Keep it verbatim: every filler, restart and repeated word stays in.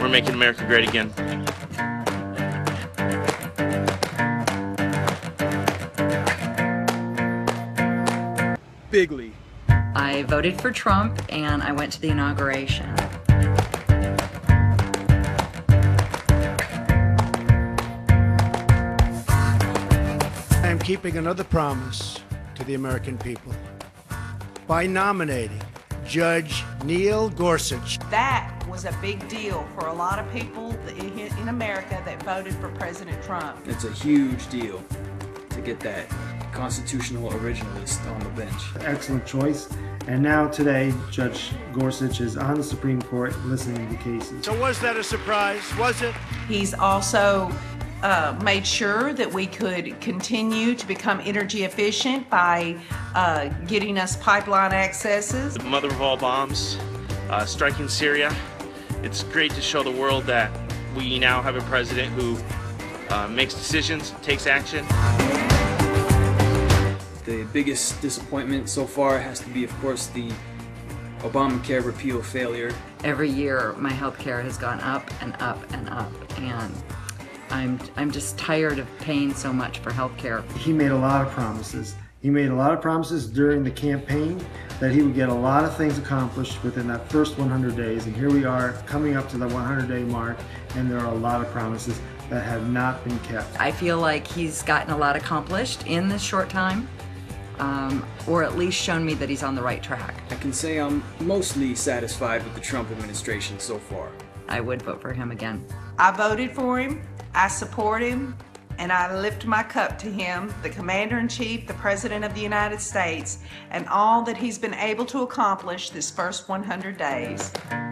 for making America great again. Bigly. I voted for Trump and I went to the inauguration. I am keeping another promise to the American people by nominating Judge Neil Gorsuch. That was a big deal for a lot of people in America that voted for President Trump. It's a huge deal to get that constitutional originalist on the bench. Excellent choice. And now today, Judge Gorsuch is on the Supreme Court listening to cases. So was that a surprise? Was it? He's also uh, made sure that we could continue to become energy efficient by uh, getting us pipeline accesses. The mother of all bombs, uh, striking Syria. It's great to show the world that we now have a president who uh, makes decisions, takes action. The biggest disappointment so far has to be, of course, the Obamacare repeal failure. Every year my health care has gone up and up and up, and I'm, I'm just tired of paying so much for health care. He made a lot of promises. He made a lot of promises during the campaign that he would get a lot of things accomplished within that first one hundred days, and here we are coming up to the one hundred day mark, and there are a lot of promises that have not been kept. I feel like he's gotten a lot accomplished in this short time. Um, or at least shown me that he's on the right track. I can say I'm mostly satisfied with the Trump administration so far. I would vote for him again. I voted for him, I support him, and I lift my cup to him, the Commander-in-Chief, the President of the United States, and all that he's been able to accomplish this first one hundred days.